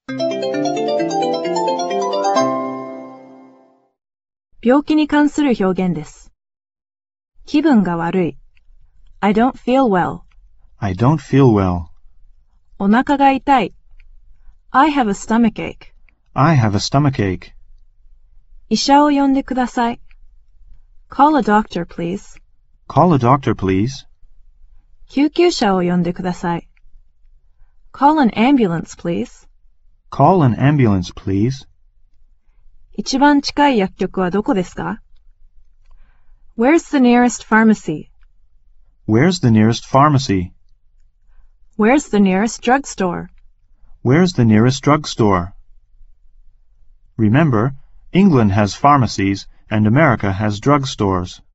病気に関する表現です。気分が悪い。I don't feel well. I don't feel well. お腹が痛い。I have a stomachache. I have a stomachache. 医者を呼んでください。Call a doctor, please. Call a doctor, please. 救急車を呼んでください。Call an ambulance, please. Call an ambulance, please. 一番近い薬局はどこですか？ Where's the nearest pharmacy? Where's the nearest pharmacy? Where's the nearest drugstore? Where's the nearest drugstore? Remember, England has pharmacies and America has drugstores.